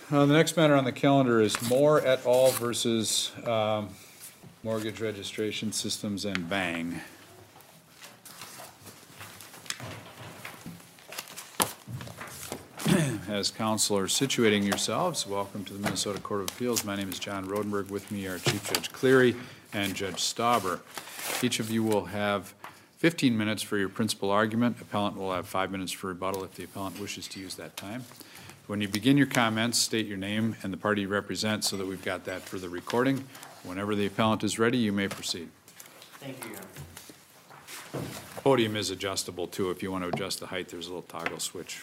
The next matter on the calendar is Moore et al. Versus Mortgage Registration Systems and Bang. As counsel are situating yourselves, welcome to the Minnesota Court of Appeals. My name is John Rodenberg. With me are Chief Judge Cleary and Judge Stauber. Each of you will have 15 minutes for your principal argument. Appellant will have 5 minutes for rebuttal if the appellant wishes to use that time. When you begin your comments, state your name and the party you represent so that we've got that for the recording. Whenever the appellant is ready, you may proceed. Thank you, Your Honor. Podium is adjustable too. If you want to adjust the height, there's a little toggle switch.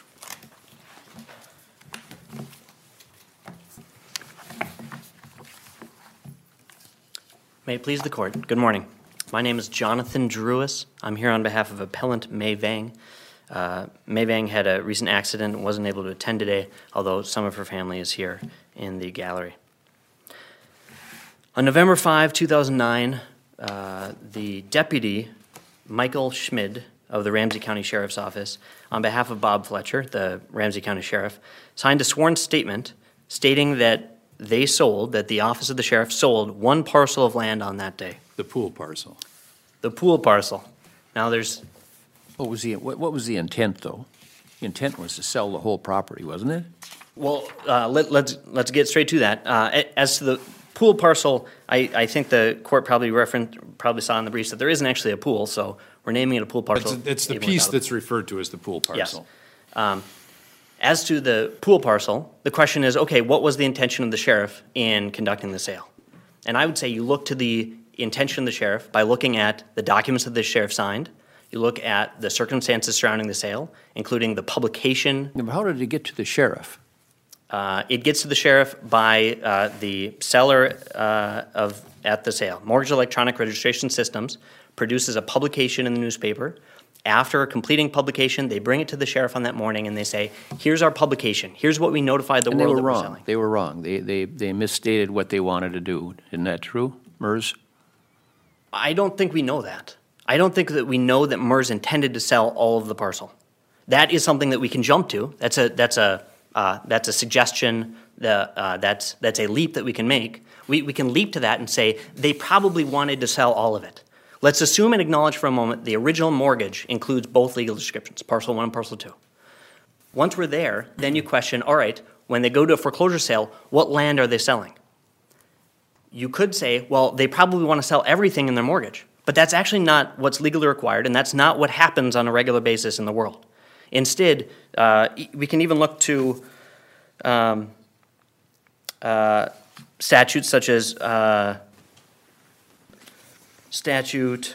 May it please the court. Good morning. My name is Jonathan Drewis. I'm here on behalf of appellant May Vang. May Vang had a recent accident and wasn't able to attend today, although some of her family is here in the gallery. On November 5, 2009, the deputy, Michael Schmid, of the Ramsey County Sheriff's Office, on behalf of Bob Fletcher, the Ramsey County Sheriff, signed a sworn statement stating that the Office of the Sheriff sold one parcel of land on that day. The pool parcel. The pool parcel. Now there's... What was the intent, though? The intent was to sell the whole property, wasn't it? Well, let's get straight to that. As to the pool parcel, I think the court probably saw in the briefs that there isn't actually a pool, so we're naming it a pool parcel. It's the piece that's referred to as the pool parcel. Yes. As to the pool parcel, the question is, okay, what was the intention of the sheriff in conducting the sale? And I would say you look to the intention of the sheriff by looking at the documents that the sheriff signed. You look at the circumstances surrounding the sale, including the publication. How did it get to the sheriff? It gets to the sheriff by the seller at the sale. Mortgage Electronic Registration Systems produces a publication in the newspaper. After completing publication, they bring it to the sheriff on that morning and they say, here's our publication. Here's what we notified the world that we're selling. They were wrong. They misstated what they wanted to do. Isn't that true, MERS? I don't think we know that. I don't think that we know that MERS intended to sell all of the parcel. That is something that we can jump to. That's a suggestion. That's a leap that we can make. We can leap to that and say they probably wanted to sell all of it. Let's assume and acknowledge for a moment the original mortgage includes both legal descriptions, parcel 1 and parcel 2. Once we're there, then you question, all right, when they go to a foreclosure sale, what land are they selling? You could say, well, they probably want to sell everything in their mortgage. But that's actually not what's legally required, and that's not what happens on a regular basis in the world. Instead, we can even look to statutes such as Statute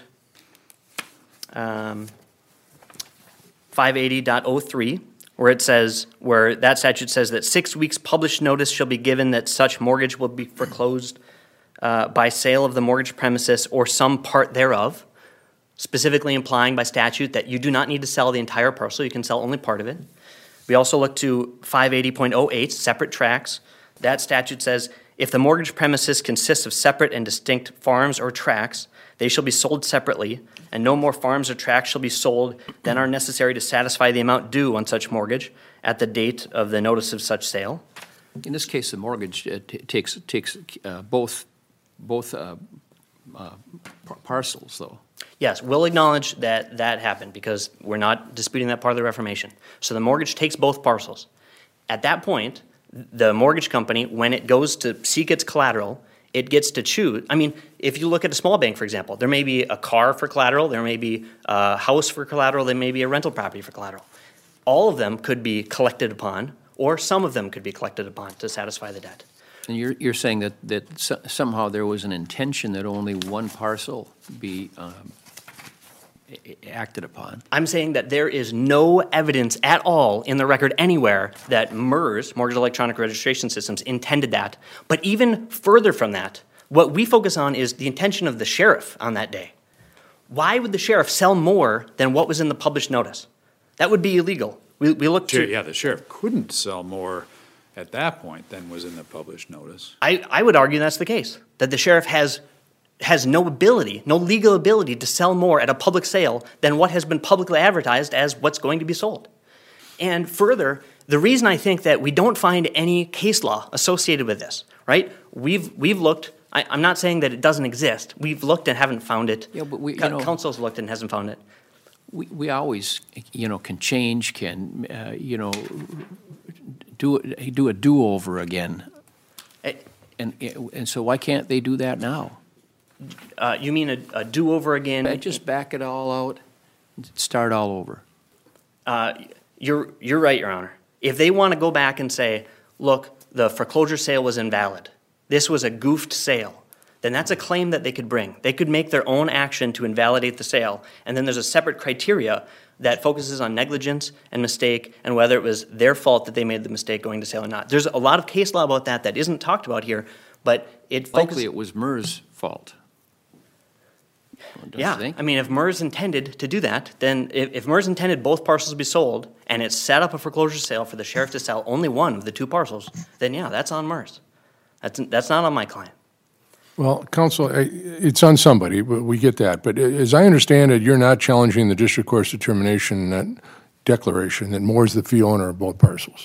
580.03, where that statute says that 6 weeks published notice shall be given that such mortgage will be foreclosed by sale of the mortgage premises or some part thereof, specifically implying by statute that you do not need to sell the entire parcel, you can sell only part of it. We also look to 580.08, separate tracts. That statute says, if the mortgage premises consists of separate and distinct farms or tracts, they shall be sold separately, and no more farms or tracts shall be sold than are necessary to satisfy the amount due on such mortgage at the date of the notice of such sale. In this case, the mortgage takes both parcels, though. Yes, we'll acknowledge that that happened because we're not disputing that part of the Reformation. So the mortgage takes both parcels. At that point, the mortgage company, when it goes to seek its collateral, it gets to choose. I mean, if you look at a small bank, for example, there may be a car for collateral, there may be a house for collateral, there may be a rental property for collateral. All of them could be collected upon, or some of them could be collected upon to satisfy the debt. And you're saying that somehow there was an intention that only one parcel be acted upon? I'm saying that there is no evidence at all in the record anywhere that MERS, Mortgage Electronic Registration Systems, intended that. But even further from that, what we focus on is the intention of the sheriff on that day. Why would the sheriff sell more than what was in the published notice? That would be illegal. We look to... Yeah, the sheriff couldn't sell more at that point than was in the published notice. I would argue that's the case, that the sheriff has no ability, no legal ability to sell more at a public sale than what has been publicly advertised as what's going to be sold. And further, the reason I think that we don't find any case law associated with this, right? We've looked. I'm not saying that it doesn't exist. We've looked and haven't found it. Yeah, but we, Council's looked and hasn't found it. we always, can change, do a do-over again. Eh, And so why can't they do that now? You mean a do-over again? Just back it all out, and start all over. You're right, Your Honor. If they want to go back and say, look, the foreclosure sale was invalid, this was a goofed sale, then that's a claim that they could bring. They could make their own action to invalidate the sale, and then there's a separate criteria that focuses on negligence and mistake and whether it was their fault that they made the mistake going to sale or not. There's a lot of case law about that isn't talked about here, but it focuses... Likely it was MERS' fault. Don't you Yeah, think? I mean, if MERS intended to do that, then if MERS intended both parcels to be sold and it set up a foreclosure sale for the sheriff to sell only one of the two parcels, then yeah, that's on MERS. That's not on my client. Well, counsel, it's on somebody, but we get that. But as I understand it, you're not challenging the district court's determination, that declaration, that Moore's the fee owner of both parcels.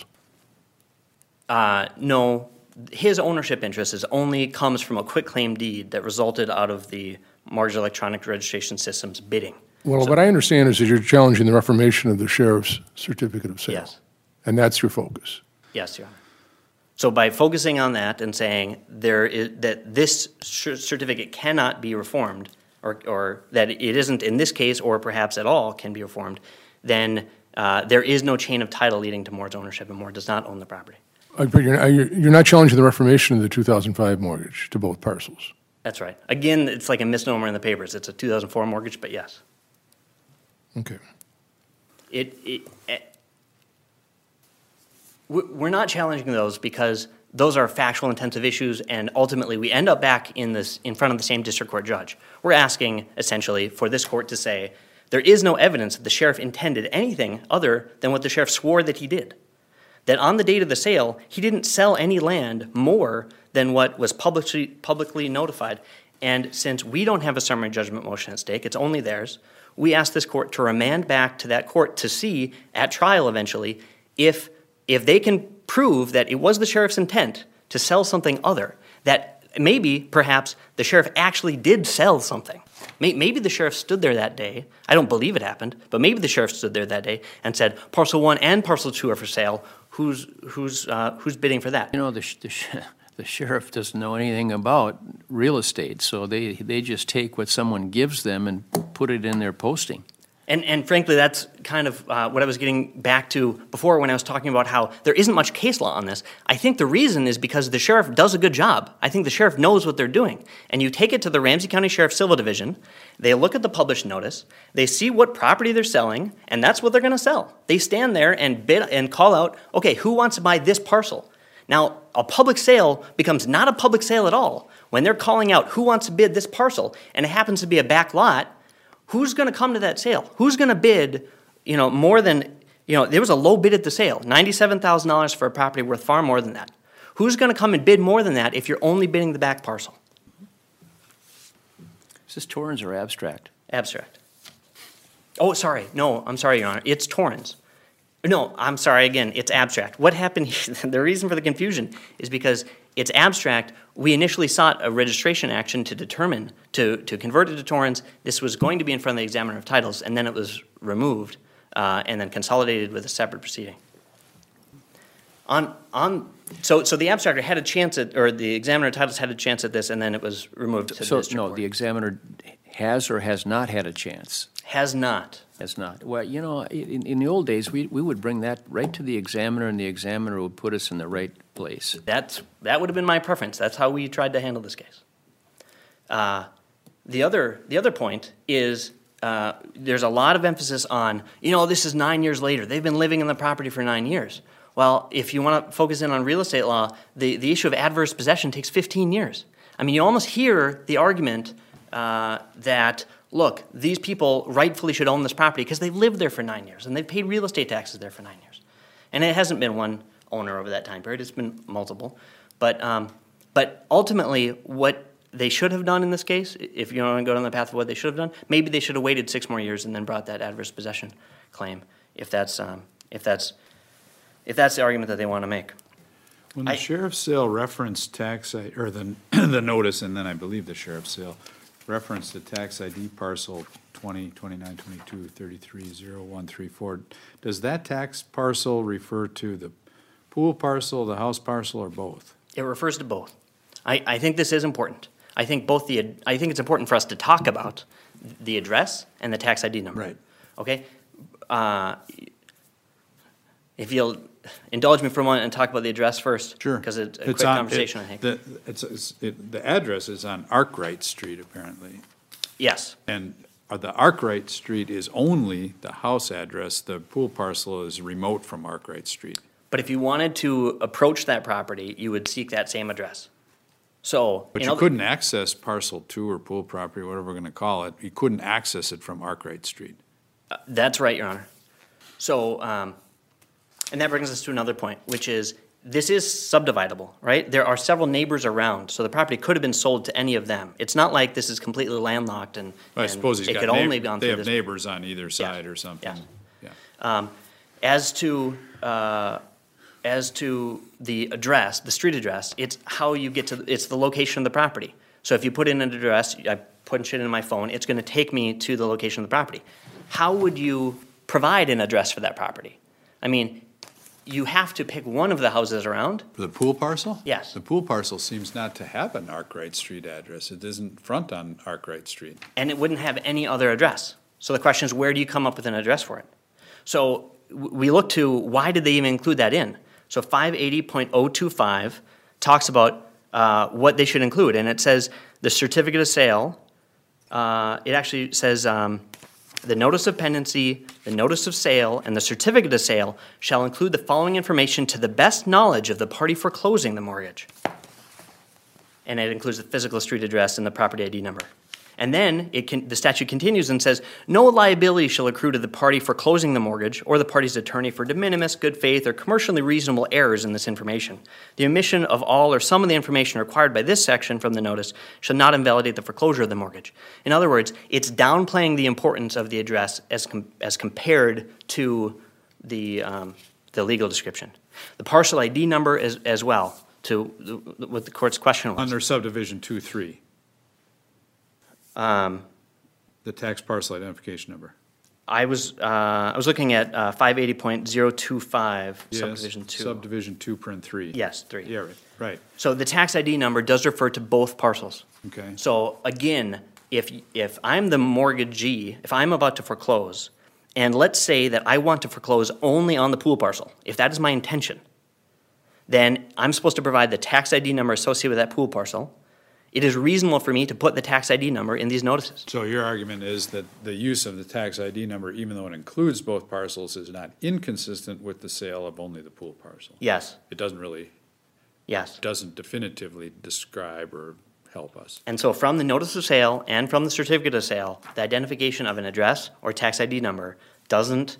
No, his ownership interest only comes from a quitclaim deed that resulted out of the Mortgage Electronic Registration System's bidding. Well, what I understand is that you're challenging the reformation of the sheriff's certificate of sale. Yes. And that's your focus. Yes, Your Honor. So by focusing on that and saying that this certificate cannot be reformed, or that it isn't in this case or perhaps at all can be reformed, then there is no chain of title leading to Moore's ownership, and Moore does not own the property. But you're not challenging the reformation of the 2005 mortgage to both parcels. That's right. Again, it's like a misnomer in the papers. It's a 2004 mortgage, but yes. Okay. We're not challenging those because those are factual intensive issues, and ultimately we end up back in front of the same district court judge. We're asking essentially for this court to say there is no evidence that the sheriff intended anything other than what the sheriff swore that he did. That on the date of the sale, he didn't sell any land more than what was publicly notified. And since we don't have a summary judgment motion at stake, it's only theirs, we ask this court to remand back to that court to see at trial eventually if they can prove that it was the sheriff's intent to sell something other, that maybe, perhaps, the sheriff actually did sell something. Maybe the sheriff stood there that day. I don't believe it happened, but maybe the sheriff stood there that day and said, Parcel 1 and Parcel 2 are for sale. Who's bidding for that? The sheriff doesn't know anything about real estate, so they just take what someone gives them and put it in their posting. And frankly, that's kind of what I was getting back to before when I was talking about how there isn't much case law on this. I think the reason is because the sheriff does a good job. I think the sheriff knows what they're doing. And you take it to the Ramsey County Sheriff's Civil Division, they look at the published notice, they see what property they're selling, and that's what they're going to sell. They stand there and bid and call out, okay, who wants to buy this parcel? Now, a public sale becomes not a public sale at all when they're calling out who wants to bid this parcel, and it happens to be a back lot. Who's going to come to that sale? Who's going to bid, more than, there was a low bid at the sale, $97,000 for a property worth far more than that. Who's going to come and bid more than that if you're only bidding the back parcel? Is this Torrens or abstract? Abstract. Oh, sorry. No, I'm sorry, Your Honor. It's Torrens. No, I'm sorry, again, it's abstract. What happened, the reason for the confusion is because it's abstract. We initially sought a registration action to determine, to convert it to Torrens. This was going to be in front of the examiner of titles, and then it was removed and then consolidated with a separate proceeding. So the abstractor had a chance at, or the examiner of titles had a chance at this, and then it was removed to the district court. The examiner has or has not had a chance? Has not. Has not. Well, in the old days, we would bring that right to the examiner, and the examiner would put us in the right place. That would have been my preference. That's how we tried to handle this case. The other point is there's a lot of emphasis on, this is 9 years later. They've been living in the property for 9 years. Well, if you want to focus in on real estate law, the issue of adverse possession takes 15 years. I mean, you almost hear the argument that, look, these people rightfully should own this property because they've lived there for 9 years and they've paid real estate taxes there for 9 years. And it hasn't been one owner over that time period. It's been multiple. But ultimately, what they should have done in this case, if you want to go down the path of what they should have done, maybe they should have waited 6 more years and then brought that adverse possession claim if that's if that's the argument that they want to make. When the I- sheriff's sale referenced or the notice, and then I believe the sheriff's sale referenced the tax ID parcel 20, 29, 22, 33, 0134, does that tax parcel refer to the pool parcel, the house parcel, or both? It refers to both. I think this is important. I think I think it's important for us to talk about the address and the tax ID number. Right. Okay? If you'll indulge me for a moment and talk about the address first. Sure. Because it's a It's quick on- conversation, I think. The address is on Arkwright Street, apparently. Yes. And the Arkwright Street is only the house address. The pool parcel is remote from Arkwright Street. But if you wanted to approach that property, you would seek that same address. So. But in you other- couldn't access parcel 2 or pool property, whatever we're going to call it, you couldn't access it from Arkwright Street. That's right, Your Honor. So, and that brings us to another point, which is, this is subdividable, right? There are several neighbors around, so the property could have been sold to any of them. It's not like this is completely landlocked and I suppose it could only gone they through have this. neighbors on either side or something. yes. Yeah. As to the address, the street address, it's how you get to, it's the location of the property. So if you put in an address, I punch it in my phone, it's gonna take me to the location of the property. How would you provide an address for that property? I mean, you have to pick one of the houses around. For the pool parcel? Yes. The pool parcel seems not to have an Arkwright Street address. It isn't front on Arkwright Street. And it wouldn't have any other address. So the question is, where do you come up with an address for it? So we look to, why did they even include that in? So 580.025 talks about what they should include, and it says the certificate of sale, it actually says the notice of pendency, the notice of sale, and the certificate of sale shall include the following information to the best knowledge of the party foreclosing the mortgage. And it includes the physical street address and the property ID number. And then the statute continues and says, no liability shall accrue to the party foreclosing the mortgage or the party's attorney for de minimis, good faith, or commercially reasonable errors in this information. The omission of all or some of the information required by this section from the notice shall not invalidate the foreclosure of the mortgage. In other words, it's downplaying the importance of the address as compared to the legal description. The parcel ID number as well, to what the court's question was. Under subdivision 2-3. The tax parcel identification number. I was looking at 580.025 Yes, subdivision 2. Subdivision 2(3). Yes, 3. Yeah, right. So the tax ID number does refer to both parcels. Okay. So again, if I'm the mortgagee, if I'm about to foreclose, and let's say that I want to foreclose only on the pool parcel, if that is my intention, then I'm supposed to provide the tax ID number associated with that pool parcel. It is reasonable for me to put the tax ID number in these notices. So your argument is that the use of the tax ID number, even though it includes both parcels, is not inconsistent with the sale of only the pool parcel? Yes, It doesn't definitively describe or help us. And so from the notice of sale and from the certificate of sale, the identification of an address or tax ID number doesn't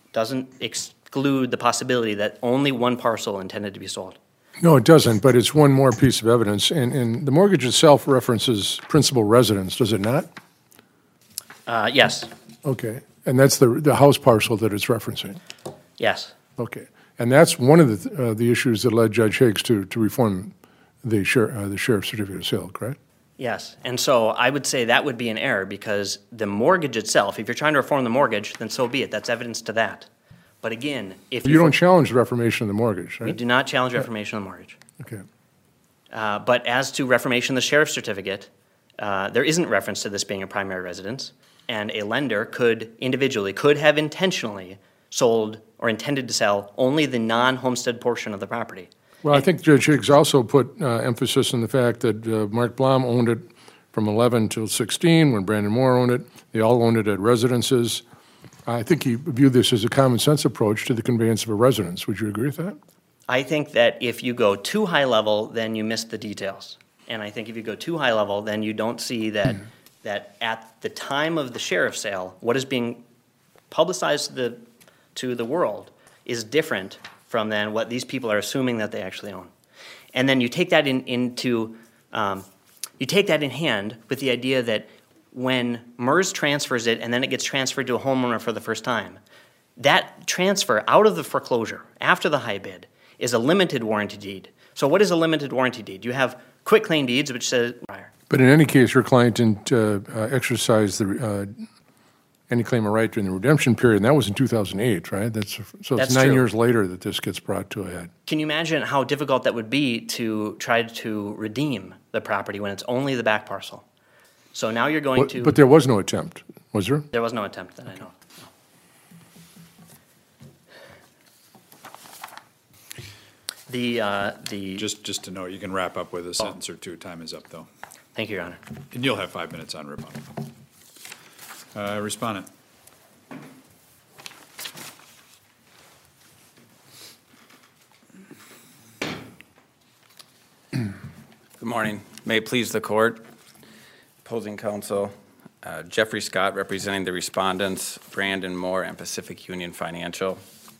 exclude the possibility that only one parcel intended to be sold. No, it doesn't, but it's one more piece of evidence. And the mortgage itself references principal residence, does it not? Yes, Okay. And that's the house parcel that it's referencing? yes. Okay. And that's one of the issues that led Judge Higgs to reform the sheriff's certificate of sale, correct? Yes, and so I would say that would be an error because the mortgage itself, if you're trying to reform the mortgage, then so be it. That's evidence to that. But again, if You don't challenge the reformation of the mortgage, we right? do not challenge reformation of the mortgage. Okay. But as to reformation of the sheriff's certificate, there isn't reference to this being a primary residence, and a lender could have intentionally sold or intended to sell only the non-homestead portion of the property. Well, I think Judge Higgs also put emphasis on the fact that Mark Blom owned it from 11 till 16, when Brandon Moore owned it. They all owned it at residences. I think he viewed this as a common sense approach to the conveyance of a residence. Would you agree with that? I think that if you go too high level, then you miss the details. And I think if you go too high level, then you don't see that, that at the time of the sheriff's sale, what is being publicized to the world is different from then what these people are assuming that they actually own. And then you take that you take that in hand with the idea that when MERS transfers it and then it gets transferred to a homeowner for the first time, That transfer out of the foreclosure after the high bid is a limited warranty deed. So what is a limited warranty deed? You have quitclaim deeds, which says prior. But in any case, your client didn't exercise any claim of right during the redemption period, and that was in 2008, right? So That's it's 9 true. years later that this gets brought to a head. Can you imagine how difficult that would be to try to redeem the property when it's only the back parcel? So now you're going to. But there was no attempt, was there? There was no attempt that I know. The Just to know, you can wrap up with a sentence or two. Time is up, though. thank you, Your Honor. And you'll have 5 minutes on rebuttal. Respondent. Good morning. May it please the court, opposing counsel, Jeffrey Scott representing the respondents, Brandon Moore and Pacific Union Financial.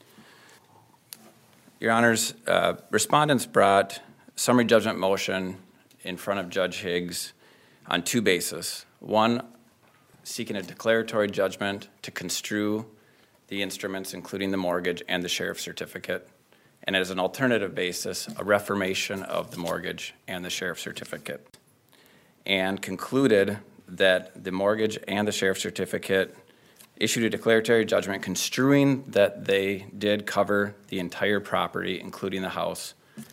Your Honors, respondents brought summary judgment motion in front of Judge Higgs on two bases. One, seeking a declaratory judgment to construe the instruments, including the mortgage and the sheriff's certificate, and as an alternative basis, a reformation of the mortgage and the sheriff's certificate, and concluded that the mortgage and the sheriff's certificate issued a declaratory judgment construing that they did cover the entire property, including the house.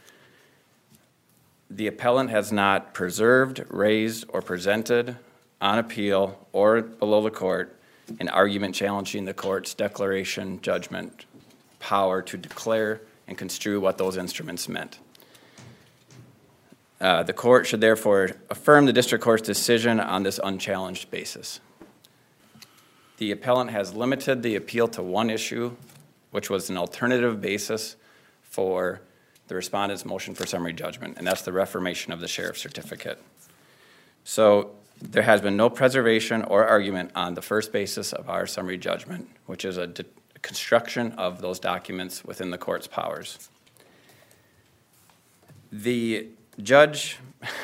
The appellant has not preserved, raised, or presented on appeal or below the court an argument challenging the court's declaration judgment power to declare and construe what those instruments meant. The court should therefore affirm the district court's decision on this unchallenged basis. The appellant has limited the appeal to one issue, which was an alternative basis for the respondent's motion for summary judgment, and that's the reformation of the sheriff's certificate. So there has been no preservation or argument on the first basis of our summary judgment, which is a construction of those documents within the court's powers. The judge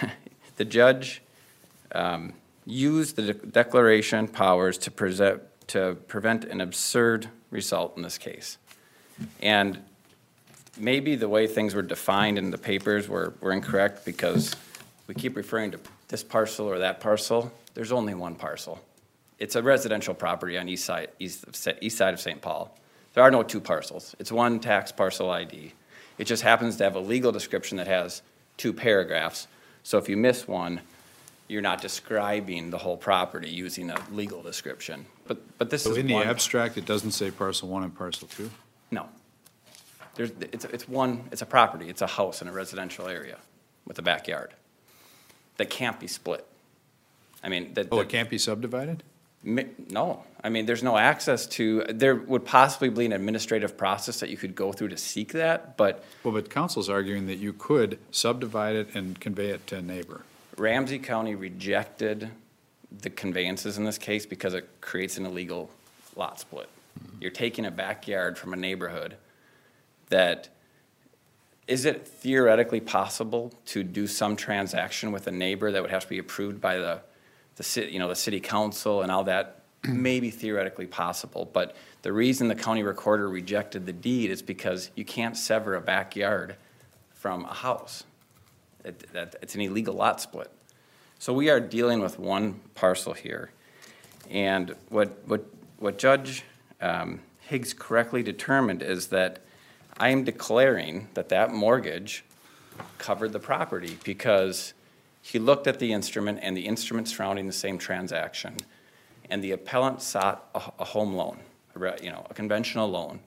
used the declaration powers to prevent an absurd result in this case. And maybe the way things were defined in the papers were incorrect, because we keep referring to this parcel or that parcel. There's only one parcel. It's a residential property on east side of St. Paul. There are no two parcels. It's one tax parcel ID. It just happens to have a legal description that has two paragraphs. So if you miss one, you're not describing the whole property using a legal description. But this So is in the one. abstract, it doesn't say parcel 1 and parcel 2? No. It's a property. It's a house in a residential area with a backyard that can't be split. I mean, Oh, it can't be subdivided? No. I mean, there's no access to, there would possibly be an administrative process that you could go through to seek that, but Well, but counsel's arguing that you could subdivide it and convey it to a neighbor. Ramsey County rejected the conveyances in this case because it creates an illegal lot split. You're taking a backyard from a neighborhood that, is it theoretically possible to do some transaction with a neighbor that would have to be approved by the city council and all that? Maybe theoretically possible, but the reason the county recorder rejected the deed is because you can't sever a backyard from a house. It's an illegal lot split. So we are dealing with one parcel here. And what Judge Higgs correctly determined is that I am declaring that mortgage covered the property because he looked at the instrument and the instrument surrounding the same transaction, and the appellant sought a home loan, a conventional loan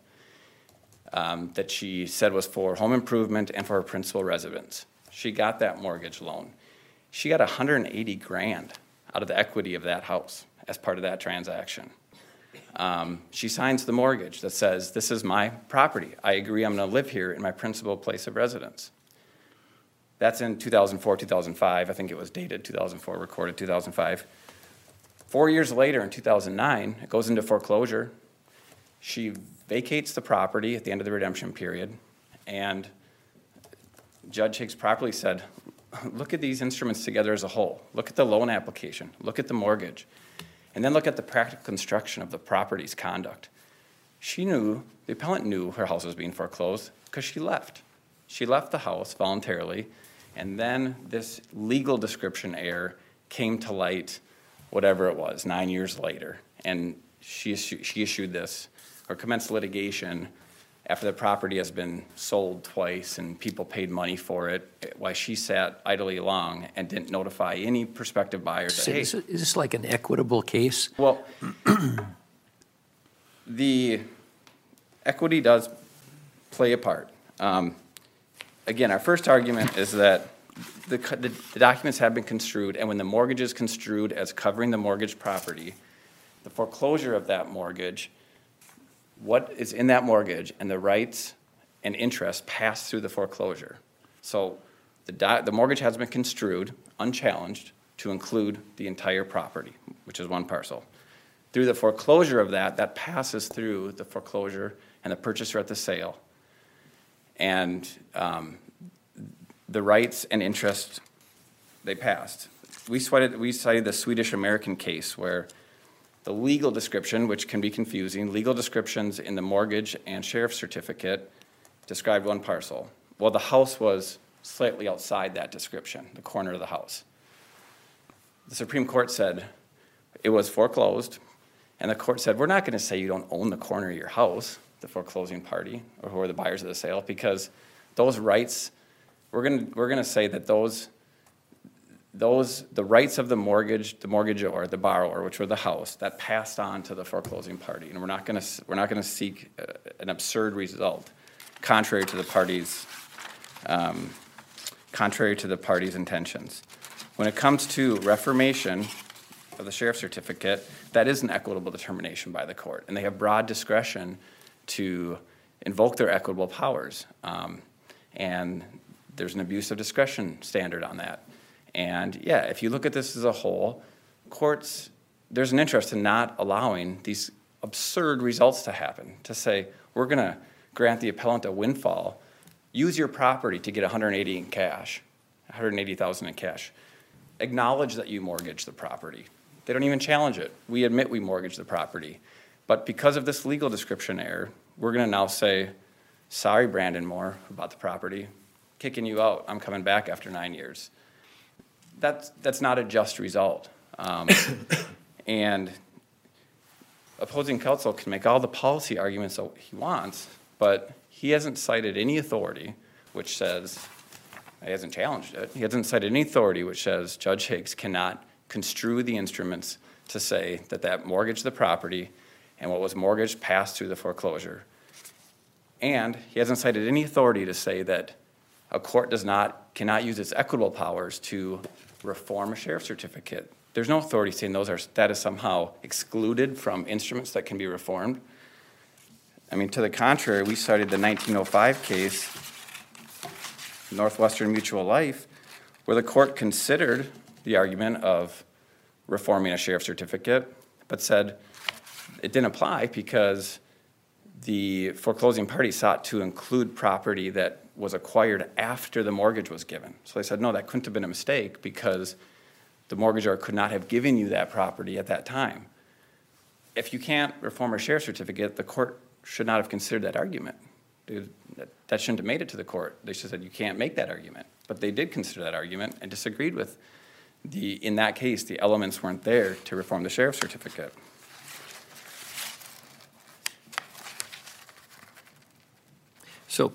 that she said was for home improvement and for her principal residence. She got that mortgage loan. She got $180,000 out of the equity of that house as part of that transaction. She signs the mortgage that says, this is my property. I agree I'm going to live here in my principal place of residence. That's in 2004, 2005. I think it was dated 2004, recorded 2005. 4 years later, in 2009, it goes into foreclosure. She vacates the property at the end of the redemption period, and Judge Higgs properly said, look at these instruments together as a whole. Look at the loan application. Look at the mortgage. And then look at the practical construction of the property's conduct. the appellant knew her house was being foreclosed because she left. She left the house voluntarily, and then this legal description error came to light, whatever it was, 9 years later. And she issued this, or commenced litigation after the property has been sold twice and people paid money for it, while she sat idly along and didn't notify any prospective buyers that, So hey. is this like an equitable case? Well, the equity does play a part. Again, our first argument is that the documents have been construed, and when the mortgage is construed as covering the mortgage property, the foreclosure of that mortgage, what is in that mortgage and the rights and interests pass through the foreclosure. So the mortgage has been construed, unchallenged, to include the entire property, which is one parcel. Through the foreclosure of that passes through the foreclosure and the purchaser at the sale. And the rights and interests, they passed. We cited the Swedish-American case where the legal description, which can be confusing, legal descriptions in the mortgage and sheriff's certificate described one parcel. Well, the house was slightly outside that description, the corner of the house. The Supreme Court said it was foreclosed, and the court said, we're not going to say you don't own the corner of your house, the foreclosing party, or who are the buyers of the sale, because those rights, we're going to say that the rights of the mortgagor, the borrower, which were the house, that passed on to the foreclosing party, and we're not going to seek an absurd result, contrary to the party's intentions. When it comes to reformation of the sheriff's certificate, that is an equitable determination by the court, and they have broad discretion to invoke their equitable powers, and there's an abuse of discretion standard on that. And yeah, if you look at this as a whole, courts, there's an interest in not allowing these absurd results to happen, to say, we're going to grant the appellant a windfall, use your property to get $180,000 in cash. Acknowledge that you mortgaged the property. They don't even challenge it. We admit we mortgaged the property. But because of this legal description error, we're going to now say, sorry, Brandon Moore, who bought the property, kicking you out. I'm coming back after 9 years. That's not a just result. And opposing counsel can make all the policy arguments that he wants, but he hasn't cited any authority which says, he hasn't challenged it, he hasn't cited any authority which says Judge Higgs cannot construe the instruments to say that that mortgaged the property and what was mortgaged passed through the foreclosure. And he hasn't cited any authority to say that a court cannot use its equitable powers to reform a sheriff's certificate. There's no authority saying that is somehow excluded from instruments that can be reformed. I mean, to the contrary, we cited the 1905 case, Northwestern Mutual Life, where the court considered the argument of reforming a sheriff's certificate, but said it didn't apply because the foreclosing party sought to include property that was acquired after the mortgage was given. So they said, no, that couldn't have been a mistake because the mortgagor could not have given you that property at that time. If you can't reform a sheriff's certificate, the court should not have considered that argument. That shouldn't have made it to the court. They should have said, you can't make that argument. But they did consider that argument and disagreed with in that case, the elements weren't there to reform the sheriff's certificate. So,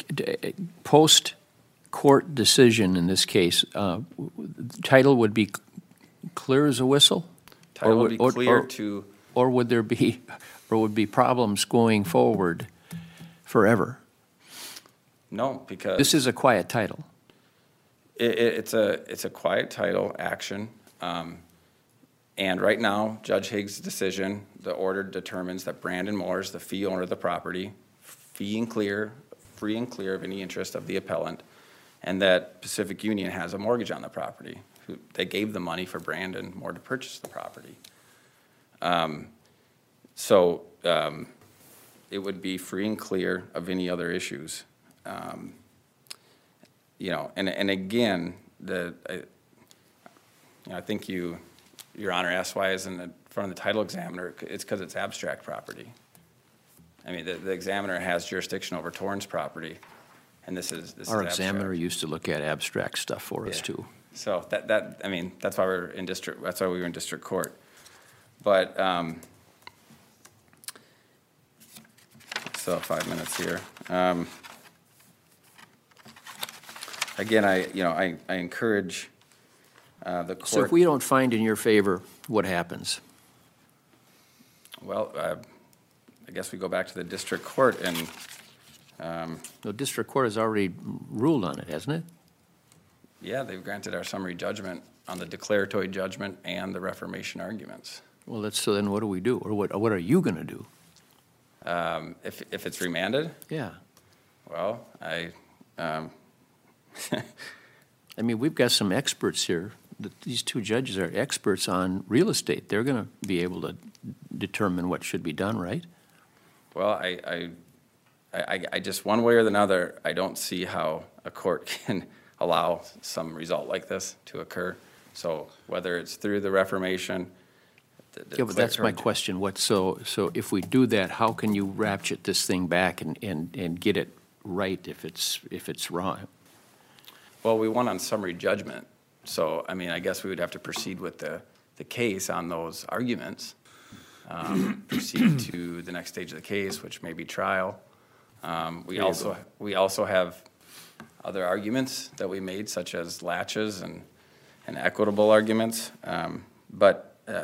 post-court decision in this case, title would be clear as a whistle? Title would be clear to... Or would be problems going forward forever? No, because... This is a quiet title. It's a quiet title, action. And right now, Judge Higgs' decision, the order determines that Brandon Moore is the fee owner of the property, free and clear of any interest of the appellant, and that Pacific Union has a mortgage on the property. They gave the money for Brandon Moore to purchase the property. So it would be free and clear of any other issues. And again, I think Your Honor asked why it's in front of the title examiner. It's because it's abstract property. I mean, the examiner has jurisdiction over Torrance property, and this is Our abstract. examiner used to look at abstract stuff for us, Yeah. too. So I mean, that's why that's why we were in district court. But, still have 5 minutes here. Again, I encourage the court. So if we don't find in your favor, what happens? Well, I guess we go back to the district court and, The district court has already ruled on it, hasn't it? yeah, they've granted our summary judgment on the declaratory judgment and the reformation arguments. Well, so then what do we do? Or what are you gonna do? If it's remanded, Yeah. well, I mean, we've got some experts here. These two judges are experts on real estate. They're gonna be able to determine what should be done, right? well, I just, one way or another, I don't see how a court can allow some result like this to occur. So whether it's through the reformation. Yeah, but that's my declaratory- question. So if we do that, how can you ratchet this thing back and get it right if it's wrong? Well, we won on summary judgment, so, I mean, I guess we would have to proceed with the case on those arguments. Proceed to the next stage of the case, which may be trial. We also have other arguments that we made, such as latches and equitable arguments. But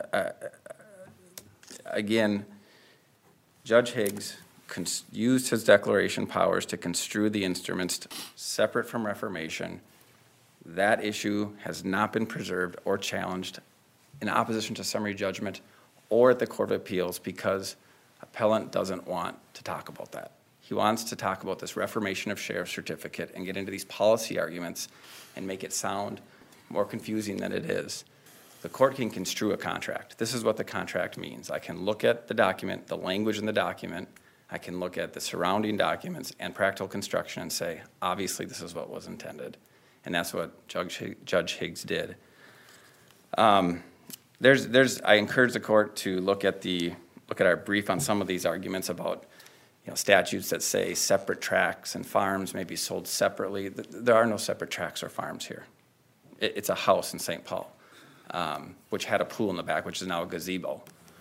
again, Judge Higgs used his declaration powers to construe the instruments separate from reformation. That issue has not been preserved or challenged in opposition to summary judgment or at the Court of Appeals because appellant doesn't want to talk about that. He wants to talk about this reformation of sheriff's certificate and get into these policy arguments and make it sound more confusing than it is. The court can construe a contract. This is what the contract means. I can look at the document, the language in the document. I can look at the surrounding documents and practical construction and say, obviously, this is what was intended. And that's what Judge Higgs did. I encourage the court to look at our brief on some of these arguments about, statutes that say separate tracts and farms may be sold separately. There are no separate tracts or farms here. It's a house in St. Paul, which had a pool in the back, which is now a gazebo.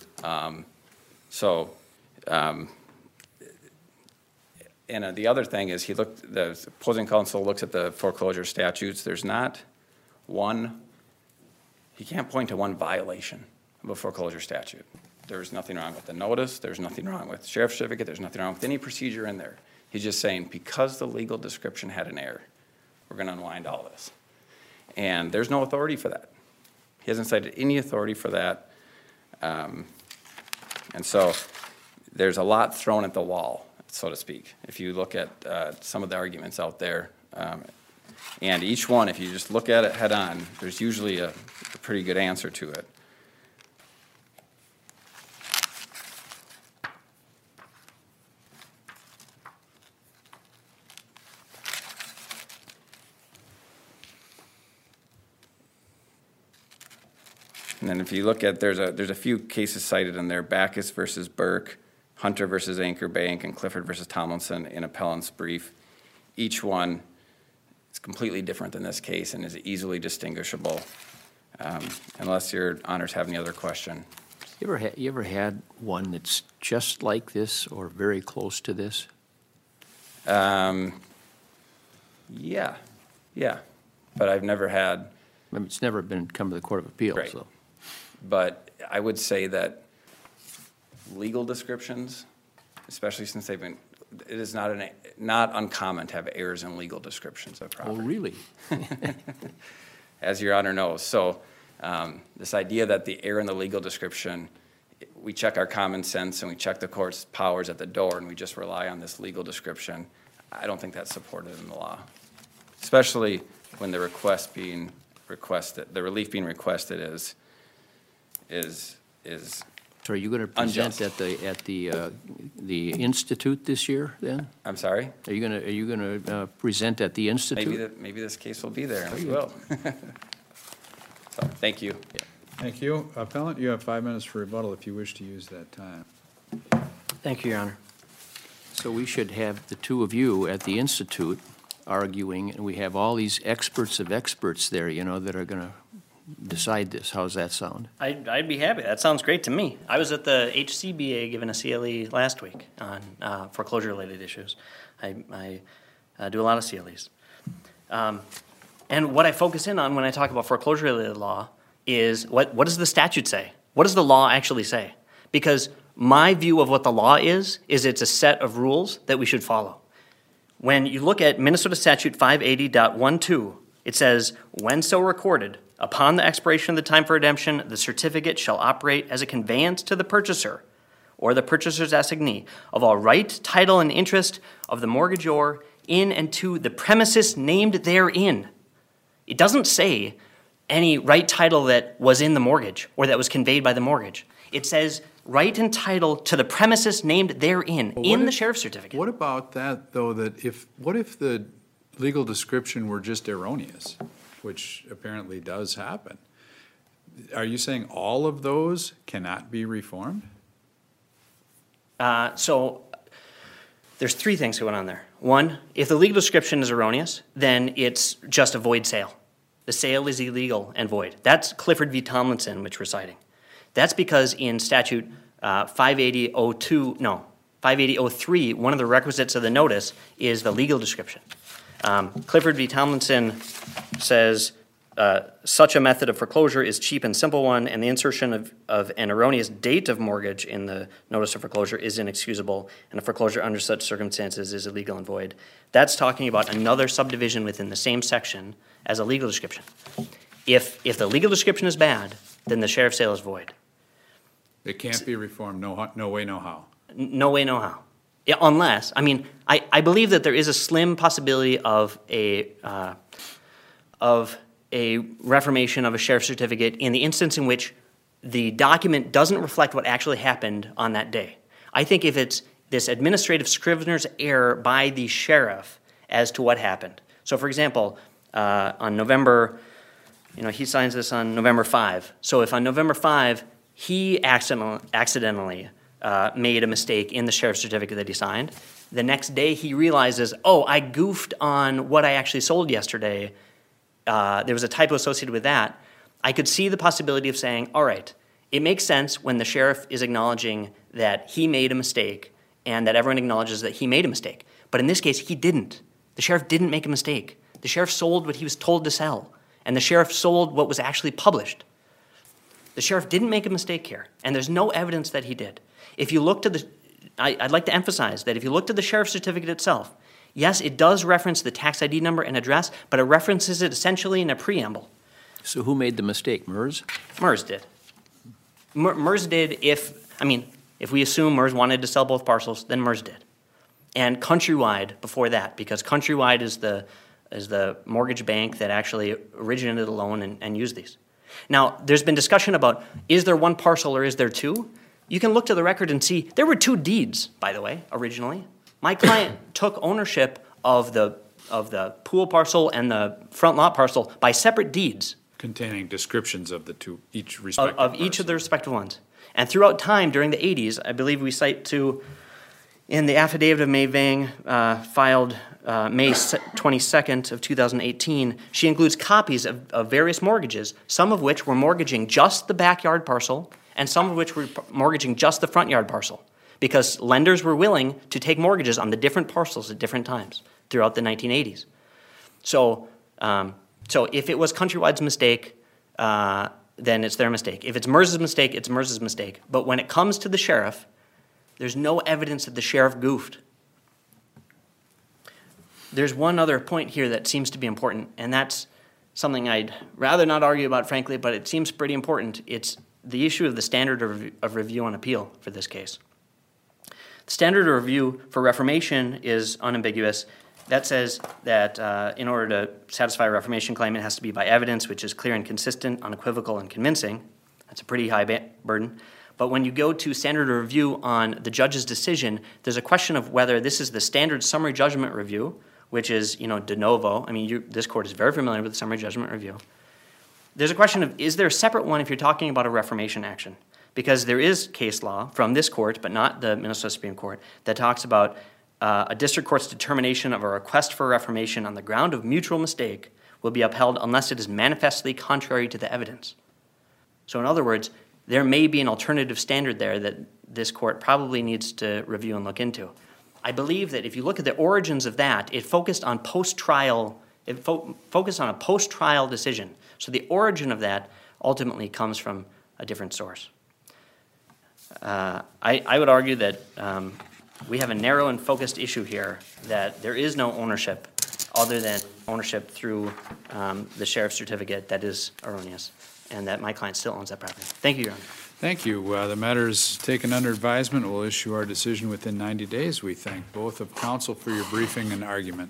And the other thing is the opposing counsel looks at the foreclosure statutes. There's not one, he can't point to one violation of a foreclosure statute. There's nothing wrong with the notice. There's nothing wrong with the sheriff's certificate. There's nothing wrong with any procedure in there. He's just saying, because the legal description had an error, we're going to unwind all this. And there's no authority for that. He hasn't cited any authority for that. And so there's a lot thrown at the wall, so to speak, if you look at some of the arguments out there. And each one, if you just look at it head on, there's usually a pretty good answer to it. And then if you look at, there's a few cases cited in there, Backus versus Burke, Hunter versus Anchor Bank, and Clifford versus Tomlinson in appellant's brief. Each one is completely different than this case and is easily distinguishable, unless your honors have any other question. You ever had one that's just like this or very close to this? Yeah, but I've never had. I mean, it's never come to the Court of Appeals, Right. so. But I would say that legal descriptions, especially since they've been, it is not uncommon to have errors in legal descriptions of Oh, property, really? as your honor knows. So this idea that the error in the legal description, we check our common sense and we check the court's powers at the door and we just rely on this legal description, I don't think that's supported in the law, especially when the relief being requested is So are you going to present Unjust. at the Institute this year, then? I'm sorry? Are you going to present at the Institute? Maybe this case will be there, and we will. So, thank you. Thank you. Appellant, you have 5 minutes for rebuttal if you wish to use that time. Thank you, Your Honor. So we should have the two of you at the Institute arguing, and we have all these experts of experts there, you know, that are going to decide this. How's that sound? I'd be happy. That sounds great to me. I was at the HCBA giving a CLE last week on foreclosure-related issues. I do a lot of CLEs. And what I focus in on when I talk about foreclosure-related law is what does the statute say? What does the law actually say? Because my view of what the law is it's a set of rules that we should follow. When you look at Minnesota Statute 580.12, it says, when so recorded, upon the expiration of the time for redemption, the certificate shall operate as a conveyance to the purchaser or the purchaser's assignee of all right, title, and interest of the mortgagor in and to the premises named therein. It doesn't say any right title that was in the mortgage or that was conveyed by the mortgage. It says right and title to the premises named therein in the sheriff's certificate. What about that, though, what if the legal description were just erroneous, which apparently does happen? Are you saying all of those cannot be reformed? So there's three things going on there. One, if the legal description is erroneous, then it's just a void sale. The sale is illegal and void. That's Clifford v. Tomlinson, which we're citing. That's because in statute 580.03, one of the requisites of the notice is the legal description. Clifford v. Tomlinson says, such a method of foreclosure is cheap and simple one, and the insertion of an erroneous date of mortgage in the notice of foreclosure is inexcusable, and a foreclosure under such circumstances is illegal and void. That's talking about another subdivision within the same section as a legal description. If the legal description is bad, then the sheriff's sale is void. It can't be reformed, no way, no how. No way, no how. Yeah, unless, I believe that there is a slim possibility of a reformation of a sheriff's certificate in the instance in which the document doesn't reflect what actually happened on that day. I think if it's this administrative scrivener's error by the sheriff as to what happened. So, for example, on November, he signs this on November 5. So if on November 5 he accidentally made a mistake in the sheriff's certificate that he signed, the next day he realizes, oh, I goofed on what I actually sold yesterday. There was a typo associated with that. I could see the possibility of saying, all right, it makes sense when the sheriff is acknowledging that he made a mistake and that everyone acknowledges that he made a mistake. But in this case, he didn't. The sheriff didn't make a mistake. The sheriff sold what he was told to sell, and the sheriff sold what was actually published. The sheriff didn't make a mistake here, and there's no evidence that he did. If you look to I'd like to emphasize that if you look to the sheriff's certificate itself, yes, it does reference the tax ID number and address, but it references it essentially in a preamble. So who made the mistake, MERS? MERS did. MERS did if we assume MERS wanted to sell both parcels, then MERS did. And Countrywide before that, because Countrywide is the mortgage bank that actually originated the loan and used these. Now, there's been discussion about, is there one parcel or is there two? You can look to the record and see there were two deeds, by the way, originally. My client took ownership of the pool parcel and the front lot parcel by separate deeds. Containing descriptions of the two, each respective Of each of the respective ones. And throughout time, during the 80s, I believe we cite in the affidavit of May Vang, filed May 22nd of 2018, she includes copies of various mortgages, some of which were mortgaging just the backyard parcel, and some of which were mortgaging just the front yard parcel, because lenders were willing to take mortgages on the different parcels at different times throughout the 1980s. So if it was Countrywide's mistake, then it's their mistake. If it's MERS's mistake, it's MERS's mistake. But when it comes to the sheriff, there's no evidence that the sheriff goofed. There's one other point here that seems to be important, and that's something I'd rather not argue about, frankly, but it seems pretty important. It's the issue of the standard of review on appeal for this case. The standard of review for reformation is unambiguous. That says that in order to satisfy a reformation claim, it has to be by evidence which is clear and consistent, unequivocal, and convincing. That's a pretty high burden. But when you go to standard of review on the judge's decision, there's a question of whether this is the standard summary judgment review, which is, de novo. This court is very familiar with the summary judgment review. There's a question of, is there a separate one if you're talking about a reformation action? Because there is case law from this court, but not the Minnesota Supreme Court, that talks about a district court's determination of a request for reformation on the ground of mutual mistake will be upheld unless it is manifestly contrary to the evidence. So in other words, there may be an alternative standard there that this court probably needs to review and look into. I believe that if you look at the origins of that, it focused on post-trial, focused on a post-trial decision. So the origin of that ultimately comes from a different source. I would argue that we have a narrow and focused issue here, that there is no ownership other than ownership through the sheriff's certificate that is erroneous, and that my client still owns that property. Thank you, Your Honor. Thank you. The matter is taken under advisement. We'll issue our decision within 90 days. We thank both of counsel for your briefing and argument.